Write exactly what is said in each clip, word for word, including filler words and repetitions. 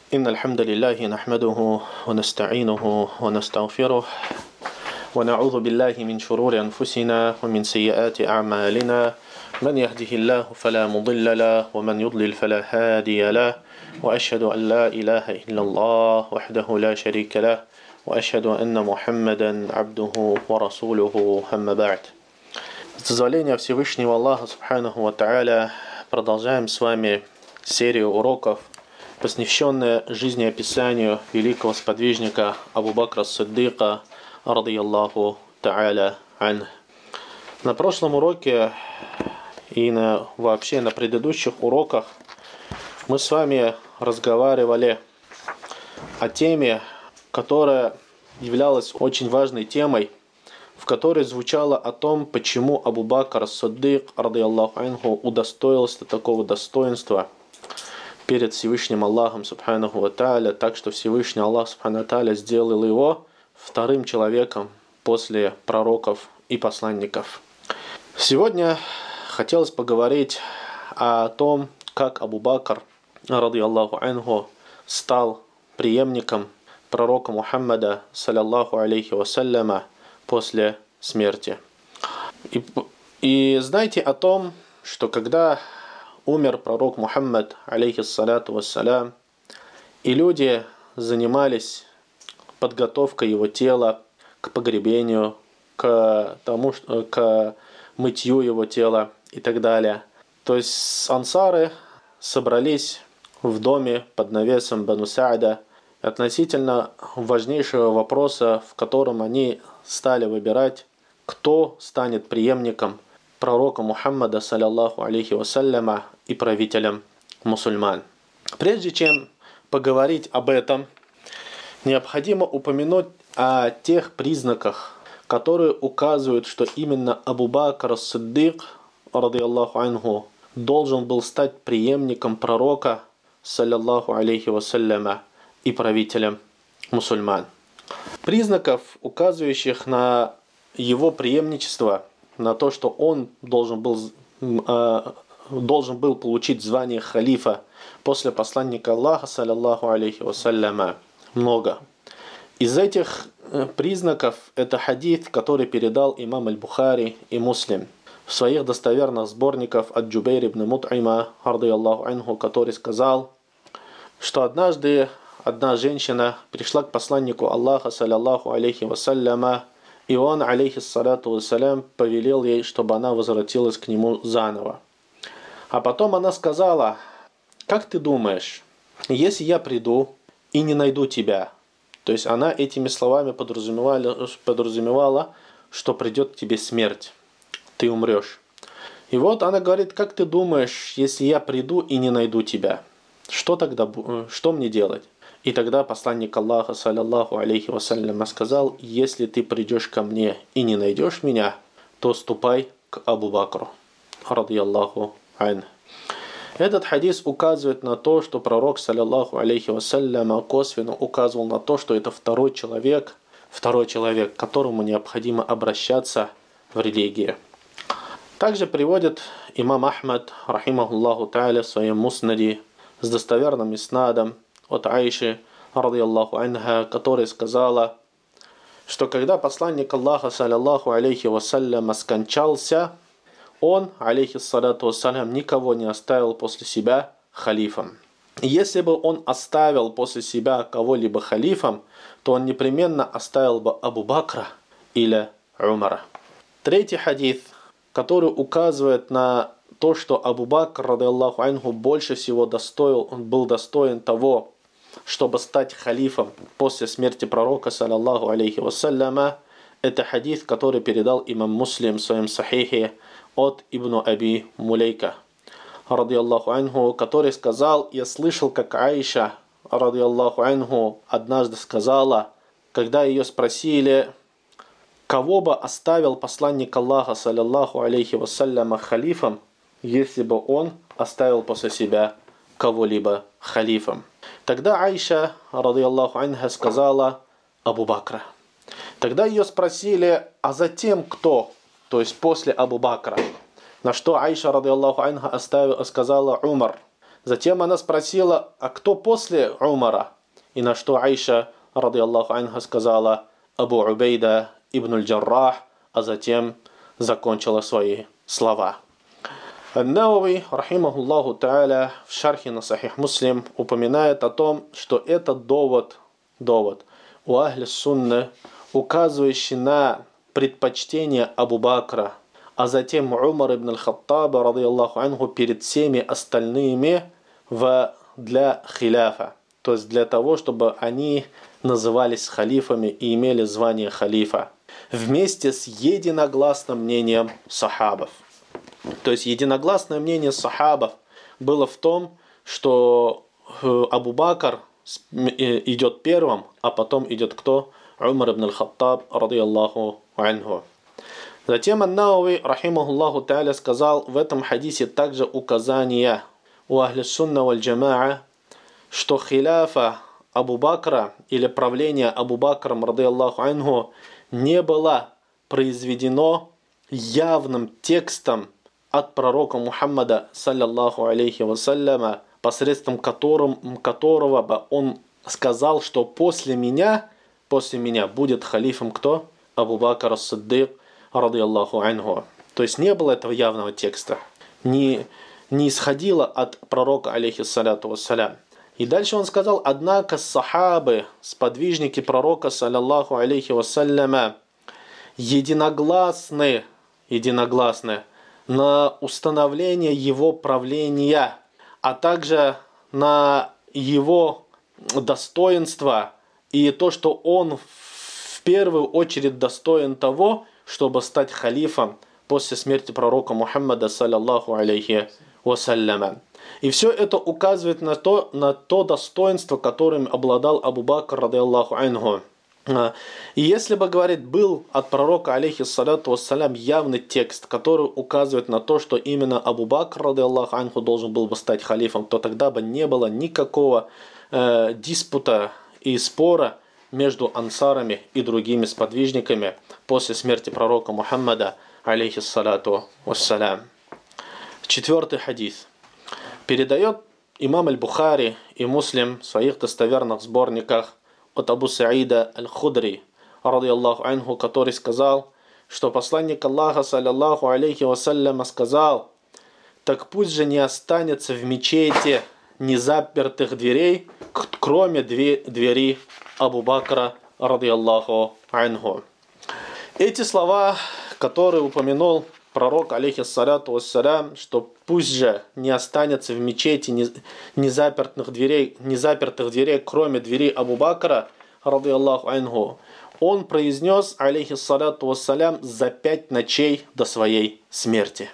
إن الحمد لله نحمده ونستعينه ونستغفره ونعوذ بالله من شرور أنفسنا ومن سيئات أعمالنا من يهده الله فلا مضل له ومن يضلل فلا هادي له وأشهد أن لا إله إلا الله وحده لا شريك له وأشهد أن محمدا عبده ورسوله أما بعد. С дозволения Всевышнего Аллаха Субханаху ва Тааля продолжаем с вами серию уроков, посвященная жизнеописанию великого сподвижника Абу Бакра ас-Сиддика, радийаллаху та'аля ань. На прошлом уроке и на, вообще на предыдущих уроках мы с вами разговаривали о теме, которая являлась очень важной темой, в которой звучало о том, почему Абу Бакр ас-Сиддик, радийаллаху анху, удостоился такого достоинства перед Всевышним Аллахом Субханаху ва Тааля, так что Всевышний Аллах Субханаху ва Тааля сделал его вторым человеком после пророков и посланников. Сегодня хотелось поговорить о том, как Абу Бакр, радийаллаху анху, стал преемником пророка Мухаммада, саллаллаху алейхи вассаляма, после смерти. И, и знайте о том, что когда умер пророк Мухаммад, алейхиссалату вассалям, и люди занимались подготовкой его тела к погребению, к тому, к мытью его тела и так далее. То есть ансары собрались в доме под навесом Бану Са'да относительно важнейшего вопроса, в котором они стали выбирать, кто станет преемником пророка Мухаммада, саллаллаху алейхи вассаляма, и правителем мусульман. Прежде чем поговорить об этом, необходимо упомянуть о тех признаках, которые указывают, что именно Абу Бакр ас-Сиддик, радийаллаху анху, должен был стать преемником пророка, саллаллаху алейхи вассаляма, и правителем мусульман. Признаков, указывающих на его преемничество, на то, что он должен был, э, должен был получить звание халифа после посланника Аллаха, саллаллаху алейхи вассаляма, много. Из этих признаков это хадис, который передал имам аль-Бухари и Муслим в своих достоверных сборниках от Джубейр ибн Мут'има, радийаллаху анху, который сказал, что однажды одна женщина пришла к посланнику Аллаха, саллаллаху алейхи вассаляма, и он, алейхиссалату вассалям, повелел ей, чтобы она возвратилась к нему заново. А потом она сказала: как ты думаешь, если я приду и не найду тебя? То есть она этими словами подразумевала, подразумевала, что придет к тебе смерть, ты умрешь. И вот она говорит: как ты думаешь, если я приду и не найду тебя? Что тогда, что мне делать? И тогда посланник Аллаха, саллаллаху алейхи вассалям, сказал: если ты придешь ко мне и не найдешь меня, то ступай к Абу Бакру, радийаллаху ань. Этот хадис указывает на то, что пророк, саллаллаху алейхи вассалям, косвенно указывал на то, что это второй человек, второй человек, к которому необходимо обращаться в религии. Также приводит имам Ахмад, рахимахуллаху тааля, в своем муснаде с достоверным иснадом от Аиши, радийаллаху анха, которая сказала, что когда посланник Аллаха, саллаллаху алейхи вассалям, скончался, он, алейхиссалату вассалям, никого не оставил после себя халифом. И если бы он оставил после себя кого-либо халифом, то он непременно оставил бы Абу Бакра или Умара. Третий хадис, который указывает на то, что Абу Бакр, радийаллаху анху, больше всего достоин, он был достоин того, чтобы стать халифом после смерти пророка, саллаллаху алейхи вассаляма, это хадис, который передал имам Муслим в своем сахихе от Ибн Аби Мулейка, радийаллаху анху, который сказал: я слышал, как Аиша, радийаллаху анху, однажды сказала, когда ее спросили, кого бы оставил посланник Аллаха, саллаллаху алейхи вассаляма, халифом, если бы он оставил после себя кого-либо халифом. Тогда Аиша, радийаллаху анха, сказала: Абу Бакра. Тогда ее спросили: а затем кто? То есть после Абу Бакра. На что Аиша, радийаллаху анха, сказала: Умар. Затем она спросила, а кто после Умара? И на что Аиша, ради Аллаху анха, сказала Абу Убейда ибн аль-Джаррах, а затем закончила свои слова. Ан-Навави, рахимахуллаху та'аля, в шархе на Сахих Муслим упоминает о том, что этот довод, довод у ахли сунны, указывающий на предпочтение Абу Бакра, а затем Умар ибн аль-Хаттаба, ради Аллаху анху, перед всеми остальными в, для хиляфа. То есть для того, чтобы они назывались халифами и имели звание халифа. Вместе с единогласным мнением сахабов. То есть единогласное мнение сахабов было в том, что Абу Бакр идет первым, а потом идет кто? Умар ибн аль-Хаттаб, ради Аллаху анху. Затем Ан-Навави, рахимахуллаху та'аля, сказал в этом хадисе также указание у ахли сунна валь джамаа, что хиляфа Абу Бакра или правление Абу Бакром, ради Аллаху анху, не было произведено явным текстом от пророка Мухаммада, саллаллаху алейхи вассаляма, посредством которым, которого бы он сказал, что после меня, после меня будет халифом кто? Абу Бакр ас-Сиддик, ради Аллаху анху. То есть не было этого явного текста. Не, не исходило от пророка, алейхи саляту вассалям. И дальше он сказал, однако сахабы, сподвижники пророка, саллаллаху алейхи вассаляма, единогласны, единогласны на установление его правления, а также на его достоинство и то, что он в первую очередь достоин того, чтобы стать халифом после смерти пророка Мухаммада, саллаллаху алейхи вассаляма. И все это указывает на то, на то достоинство, которым обладал Абу Бакр, ради Аллаху анху. И если бы, говорит, был от пророка, алейхи салату вассалям, явный текст, который указывает на то, что именно Абу Бакр, ради Аллаху анху, должен был бы стать халифом, то тогда бы не было никакого э, диспута и спора между ансарами и другими сподвижниками после смерти пророка Мухаммада, алейхи салату вассалям. Четвертый хадис. Передает имам аль-Бухари и Муслим в своих достоверных сборниках от Абу Саида аль-Худри, ради Аллаху анху, который сказал, что посланник Аллаха, саллаллаху алейхи вассаляма, сказал, так пусть же не останется в мечети незапертых дверей, кроме двери Абу Бакра, ради Аллаху анху. Эти слова, которые упомянул пророк, алейхи салату вассалям, что пусть же не останется в мечети незапертых дверей, незапертых дверей, кроме двери Абу Бакра, ради Аллаху анху, он произнес, алейхи салату вассалям, за пять ночей до своей смерти.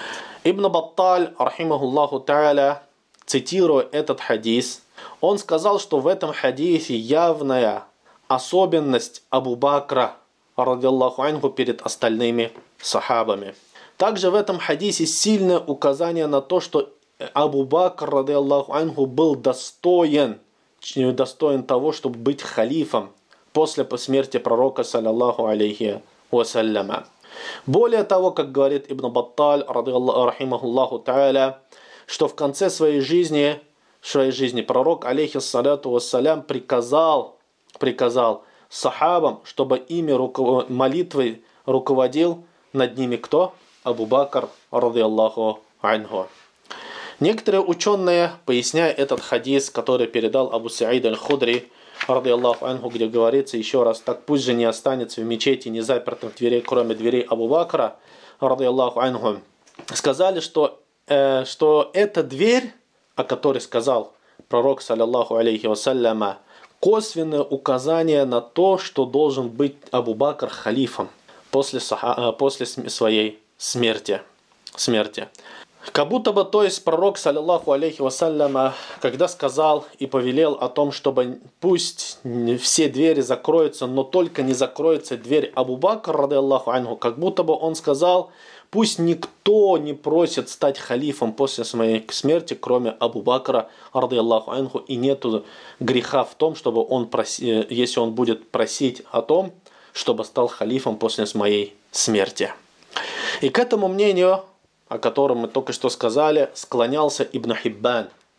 Ибн Батталь, рахимахуллаху та'аля, цитируя этот хадис, он сказал, что в этом хадисе явная особенность Абу Бакра, ради Аллаху анху, перед остальными сахабами. Также в этом хадисе сильное указание на то, что Абу Бакр, ради Аллаху анху, был достоин, достоин того, чтобы быть халифом после смерти пророка, саллаллаху алейхи вассаляма. Более того, как говорит Ибн Батталь, рахимахуллаху та'аля, что в конце своей жизни, своей жизни пророк, алейхи салату вассалям, приказал, приказал сахабам, чтобы ими руков... молитвой руководил над ними кто? Абу Бакр, ради Аллаху анху. Некоторые ученые, поясняя этот хадис, который передал Абу Саид аль-Худри, ради Аллаху анху, где говорится еще раз, так пусть же не останется в мечети незапертых дверей, кроме дверей Абу Бакра, ради Аллаху анху, сказали, что, э, что эта дверь, о которой сказал пророк, саллаллаху алейхи вассаляма, косвенное указание на то, что должен быть Абу Бакр халифом после, после своей смерти. смерти. Как будто бы, то есть, пророк, саллаллаху алейхи вассаляма, когда сказал и повелел о том, чтобы пусть все двери закроются, но только не закроется дверь Абу Бакр, ради Аллаху анху, как будто бы он сказал, пусть никто не просит стать халифом после своей смерти, кроме Абу Бакра, ради Аллаху анху, и нету греха в том, чтобы он проси, если он будет просить о том, чтобы стал халифом после моей смерти. И к этому мнению, о котором мы только что сказали, склонялся Ибн Хиббан,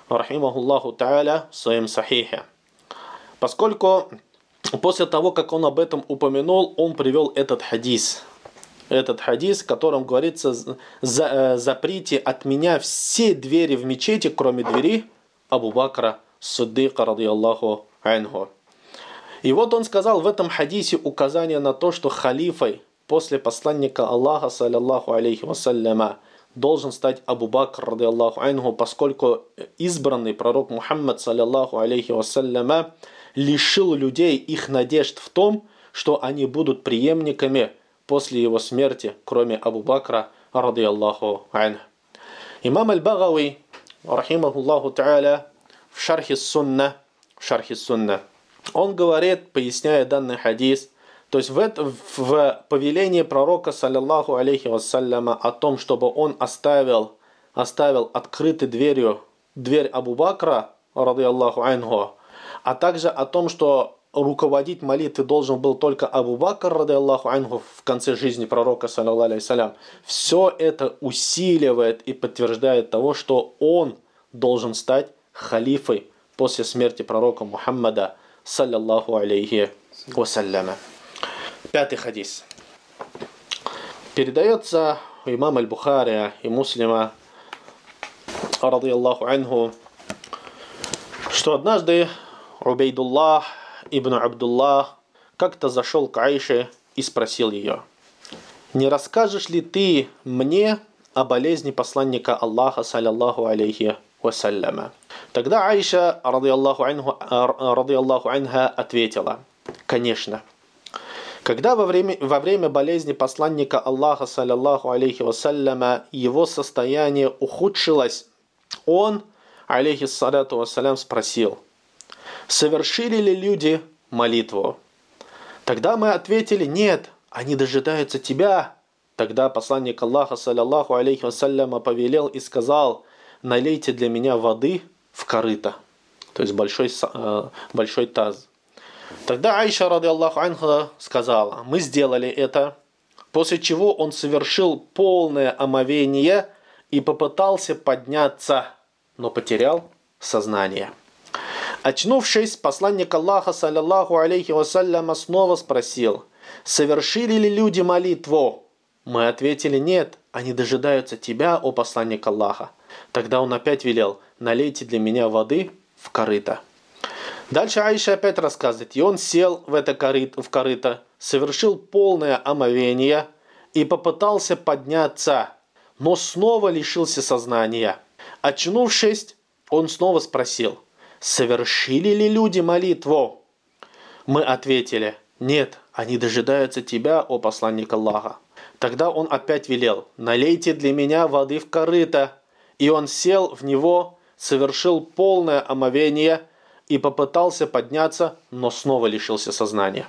рахимахуллаху та'аля, в своем сахихе. Поскольку после того, как он об этом упомянул, он привел этот хадис. Этот хадис, в котором говорится: «Заприте от меня все двери в мечети, кроме двери Абу Бакра Сиддика, радийаллаху анху». И вот он сказал в этом хадисе указание на то, что халифой после посланника Аллаха, саллаллаху алейхи вассаляма, должен стать Абу Бакр, радийаллаху анху, поскольку избранный пророк Мухаммад, саллаллаху алейхи вассаляма, лишил людей их надежд в том, что они будут преемниками после его смерти, кроме Абу Бакра, радийаллаху анху. Имам аль-Багави, рахимахуллаху та'аля, в шархи сунна, в шархи сунна, он говорит, поясняя данный хадис, то есть в, это, в повелении пророка, саллаллаху алейхи вассаляма, о том, чтобы он оставил, оставил открытой дверью дверь Абу Бакра, радийаллаху анху, а также о том, что руководить молитвой должен был только Абу Бакр, радийаллаху анху, в конце жизни пророка, саллаллаху алейхи вассалям, все это усиливает и подтверждает того, что он должен стать халифой после смерти пророка Мухаммада, саллаллаху алейхи вассаляма. Пятый хадис. Передается у имама аль-Бухари и Муслима, радийаллаху анху, что однажды Убейдуллах ибн Абдуллах как-то зашел к Аише и спросил ее: «Не расскажешь ли ты мне о болезни посланника Аллаха, саллаллаху алейхи вассаляма?» Тогда Аиша, радийаллаху анху, радийаллаху анха, ответила: «Конечно. Когда во время, во время болезни посланника Аллаха, саллаллаху алейхи вассаляма, его состояние ухудшилось, он, алейхиссалату вассалям, спросил: совершили ли люди молитву? Тогда мы ответили: нет, они дожидаются тебя». Тогда посланник Аллаха, саллаллаху алейхи вассаляма, повелел и сказал: налейте для меня воды в корыто, то есть большой, большой таз. Тогда Аиша, радийаллаху анха, сказала: мы сделали это, после чего он совершил полное омовение и попытался подняться, но потерял сознание. Очнувшись, посланник Аллаха, саллаллаху алейхи вассаляма, снова спросил: совершили ли люди молитву? Мы ответили: нет, они дожидаются тебя, о посланник Аллаха. Тогда он опять велел: налейте для меня воды в корыто. Дальше Аиша опять рассказывает: и он сел в это корыто, в корыто, совершил полное омовение и попытался подняться, но снова лишился сознания. Очнувшись, он снова спросил: совершили ли люди молитву? Мы ответили: нет, они дожидаются тебя, о посланник Аллаха. Тогда он опять велел: налейте для меня воды в корыто. И он сел в него, совершил полное омовение и попытался подняться, но снова лишился сознания.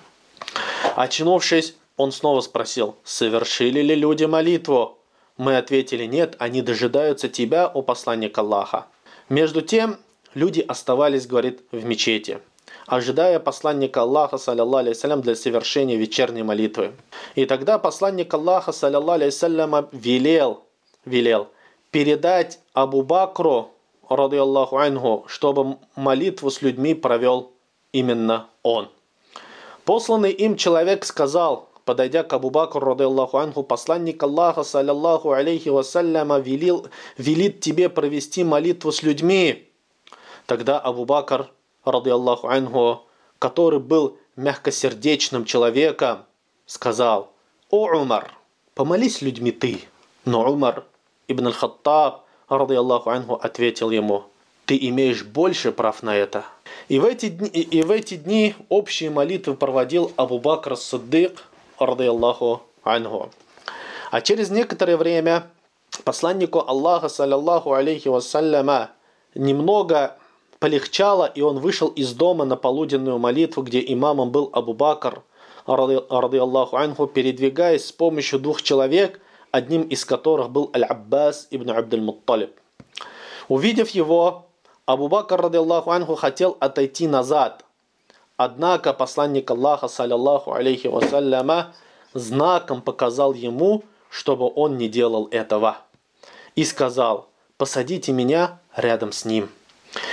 Очнувшись, он снова спросил: совершили ли люди молитву? Мы ответили: нет, они дожидаются тебя, о посланник Аллаха. Между тем, люди оставались, говорит, в мечети, ожидая посланника Аллаха, саллаллаху алейхи вассалям, для совершения вечерней молитвы. И тогда посланник Аллаха, саллаллаху алейхи вассалям, велел, велел передать Абу Бакру, радийаллаху анху, чтобы молитву с людьми провел именно он. Посланный им человек сказал, подойдя к Абу Бакру, радийаллаху анху: посланник Аллаха, саллаллаху алейхи вассаляма, велил, велит тебе провести молитву с людьми. Тогда Абу Бакр, радийаллаху анху, который был мягкосердечным человеком, сказал: о Умар, помолись с людьми ты. Но Умар ибн аль-Хаттаб, радийаллаху анху, ответил ему: ты имеешь больше прав на это. И в эти дни, и в эти дни общие молитвы проводил Абу Бакр ас-Сиддик, радийаллаху анху. А через некоторое время посланнику Аллаха, саллаллаху алейхи вассаляма, немного полегчало, и он вышел из дома на полуденную молитву, где имамом был Абу Бакр, радийаллаху анху, передвигаясь с помощью двух человек, одним из которых был Аль-Аббас ибн Абдуль-Мутталиб. Увидев его, Абу Бакр, радийаллаху анху, хотел отойти назад. Однако посланник Аллаха, саллаллаху алейхи вассаляма, знаком показал ему, чтобы он не делал этого. И сказал: посадите меня рядом с ним.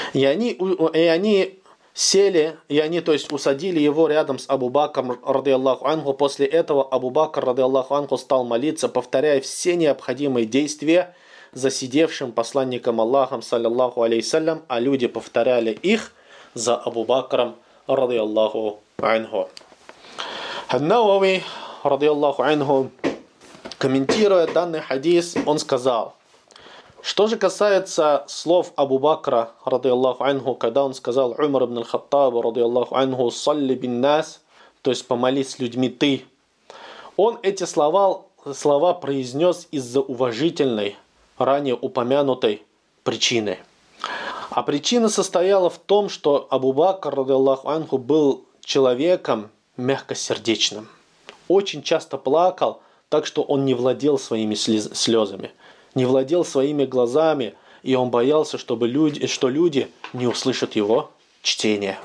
И они, и они сели, и они, то есть, усадили его рядом с Абу Бакром, ради Аллаху анху. После этого Абу Бакр, ради Аллаху анху, стал молиться, повторяя все необходимые действия за сидевшим посланником Аллахом, саллаллаху алейхиссалям, а люди повторяли их за Абу Бакром, ради Аллаху анху. Ан-Навави, ради Аллаху анху, комментируя данный хадис, он сказал: что же касается слов Абу Бакра, ради Аллаху анху, когда он сказал Умар ибн аль-Хаттабу, ради Аллаху анху, салли бин нас, то есть помолись с людьми ты, он эти слова, слова произнес из-за уважительной, ранее упомянутой причины. А причина состояла в том, что Абу Бакр, ради Аллаху анху, был человеком мягкосердечным. Очень часто плакал, так что он не владел своими слезами, не владел своими глазами, и он боялся, чтобы люди, что люди не услышат его чтение.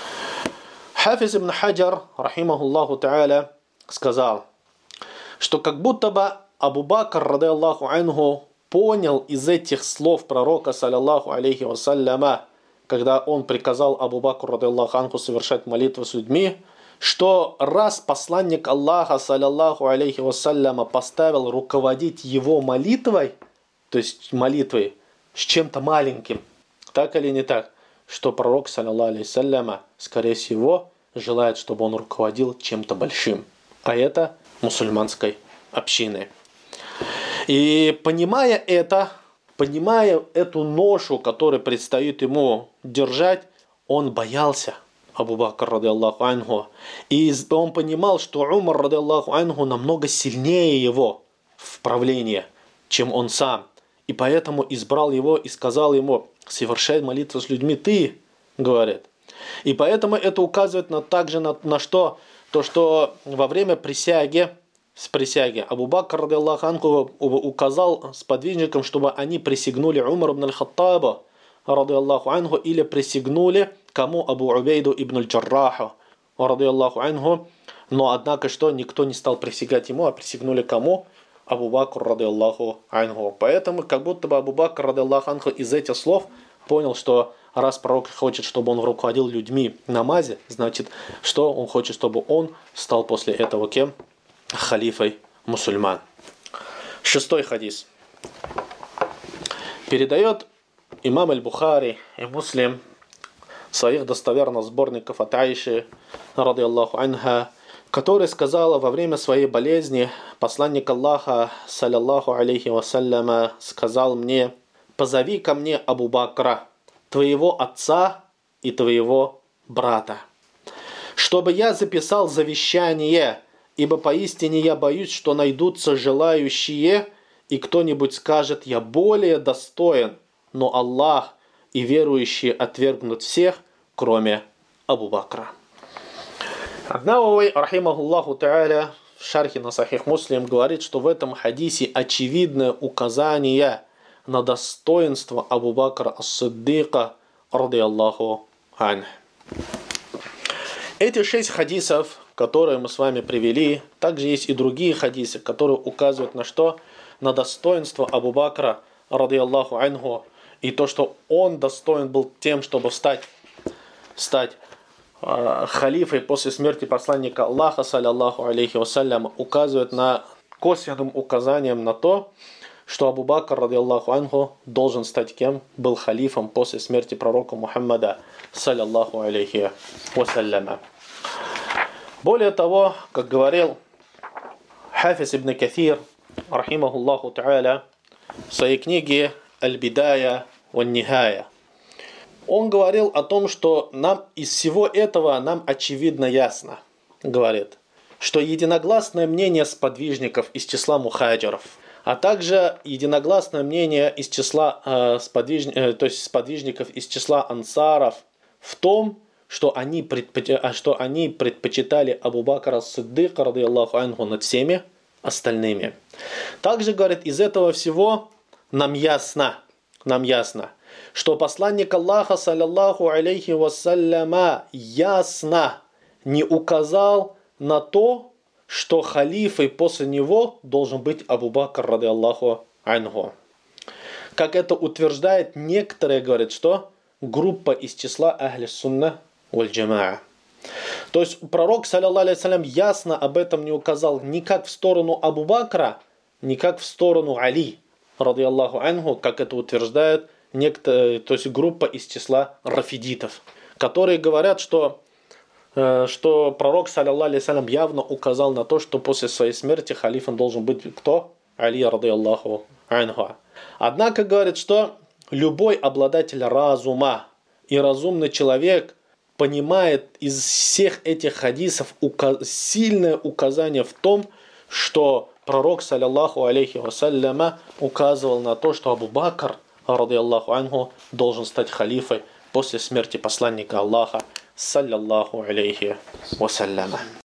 Хафиз ибн Хаджар, рахимахуллаху та'аля, сказал, что как будто бы Абу Бакр, ради Аллаху анху, понял из этих слов пророка, саллаллаху алейхи вассаляма, когда он приказал Абу Бакру, ради Аллаху анху, совершать молитву с людьми, что раз посланник Аллаха, саллаллаху алейхи вассаляма, поставил руководить его молитвой, то есть молитвой с чем-то маленьким, так или не так, что пророк, саллаллаху алейхи вассаляма, скорее всего, желает, чтобы он руководил чем-то большим, а это мусульманской общиной. И понимая это, понимая эту ношу, которую предстоит ему держать, он боялся Абу Бакр, ради Аллаху анху. И он понимал, что Умар, ради Аллаху анху, намного сильнее его в правлении, чем он сам. И поэтому избрал его и сказал ему: совершай молитву с людьми ты, говорит. И поэтому это указывает на, также на, на что? То, что во время присяги, с присяги, Абу Бакр, ради Аллаху анху, указал сподвижникам, чтобы они присягнули Умар ибн аль-Хаттабу, ради Аллаху анху, или присягнули кому? Абу Убейду ибн аль-Джарраху, ради Аллаху анху. Но однако что? Никто не стал присягать ему, а присягнули кому? Абу Бакр, ради Аллаху анху. Поэтому как будто бы Абу Бакр, ради Аллаху анху, из этих слов понял, что раз пророк хочет, чтобы он руководил людьми в намазе, значит, что он хочет, чтобы он стал после этого кем? Халифой мусульман. Шестой хадис. Передает имам аль-Бухари и Муслим в своих достоверных сборников от Аиши, ради Аллаху анха, которая сказала: во время своей болезни посланник Аллаха, саллаллаху алейхи вассаляма, сказал мне: позови ко мне Абу Бакра, твоего отца и твоего брата, чтобы я записал завещание, ибо поистине я боюсь, что найдутся желающие, и кто-нибудь скажет: я более достоин, но Аллах и верующие отвергнут всех, кроме Абу Бакра. Ан-Навави, рахимахуллаху та'аля, в шархе на Сахих Муслим говорит, что в этом хадисе очевидное указание на достоинство Абу Бакра ас-Сиддика, ради Аллаху анху. Эти шесть хадисов, которые мы с вами привели, также есть и другие хадисы, которые указывают на что? На достоинство Абу Бакра, ради Аллаху анху, и то, что он достоин был тем, чтобы стать, стать э, халифой после смерти посланника Аллаха, саллаллаху алейхи вассалям, указывает на косвенным указанием на то, что Абу Бакр, ради Аллаху анху, должен стать кем? Был халифом после смерти пророка Мухаммада, саллаллаху алейхи вассалям. Более того, как говорил Хафиз ибн Кафир, рахимахуллаху та'аля, в своей книге «Аль-Бидая ван-Нихая», он говорил о том, что нам из всего этого нам очевидно ясно, говорит, что единогласное мнение сподвижников из числа мухаджиров, а также единогласное мнение из числа э, сподвиж... э, то есть сподвижников из числа ансаров в том, что они, предпоч... что они предпочитали Абу Бакра ас-Сиддика, ради Аллаху анху, над всеми остальными. Также, говорит, из этого всего нам ясно, нам ясно, что посланник Аллаха, саллаллаху алейхи вассаляма, ясно не указал на то, что халифой после него должен быть Абу Бакр, ради Аллаху анху. Как это утверждает некоторые, говорят, что группа из числа ахли сунна валь джамаа. То есть пророк, саллаллаху алейхи вассалям, ясно об этом не указал ни как в сторону Абу Бакра, ни как в сторону Али, ради Аллаху анху, как это утверждает некто, то есть группа из числа рафидитов, которые говорят, что, э, что пророк, саллаллаху алейхи вассалям, явно указал на то, что после своей смерти халифом должен быть кто? Али, ради Аллаху анху. Однако говорит, что любой обладатель разума и разумный человек понимает из всех этих хадисов ука- сильное указание в том, что пророк, саллаллаху алейхи вассаляма, указывал на то, что Абу Бакр, ради Аллаху анху, должен стать халифой после смерти посланника Аллаха, саллаллаху алейхи вассаляма.